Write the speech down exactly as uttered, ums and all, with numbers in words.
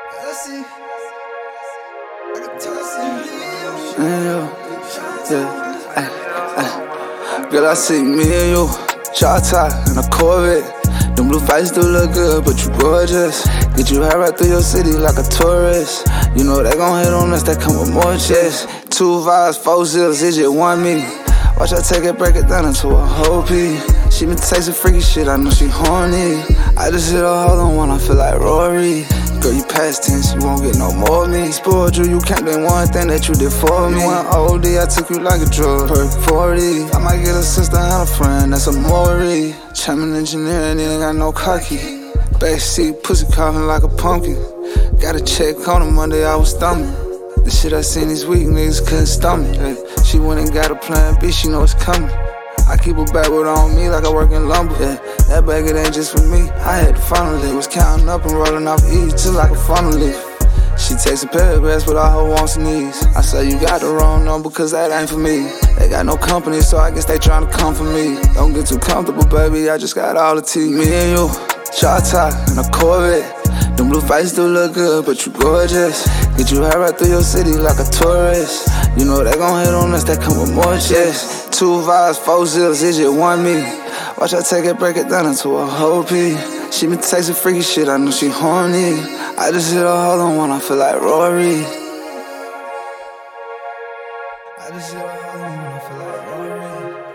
Yeah, yeah, ay, ay. Girl, I see me and you, chop top in a Corvette. Them blue fights do look good, but you gorgeous. Get you high right through your city like a tourist. You know they gon' hit on us, that come with more checks. Two vibes, four zips, is just one me. Watch I take it, break it down into a whole piece. She been tasting freaky shit, I know she horny. I just hit a hole in one, I feel like Rory. Girl, you past tense, you won't get no more of me. Spoiled you, you can't do one thing that you did for me. You went O D, I took you like a drug, perk forty. I might get a sister and a friend, that's a Maury. Chairman engineering, ain't got no cocky. Backseat, pussy coughing like a pumpkin. Got a check on him Monday, I was thumbing. The shit I seen these weak niggas couldn't stomach. Hey, she went and got a plan B, she know it's coming. I keep a backward on me like I work in lumber. Yeah, that bag it ain't just for me. I had to funnel it. Was counting up and rolling off each just like a funnel leaf. She takes a paragraphs with all her wants and needs. I say you got the wrong number cause that ain't for me. They got no company so I guess they tryna come for me. Don't get too comfortable baby, I just got all the tea. Me and you, chop top in a Corvette. Them blue fights do look good, but you gorgeous. Get you high right through your city like a tourist. You know they gon' hit on us, that come with more checks. Two vibes, four zips, is just one me. Watch I take it, break it down into a whole piece. She been tasting freaky shit, I know she horny. I just hit a hole in one, I feel like Rory. I just hit a hole in one, I feel like Rory.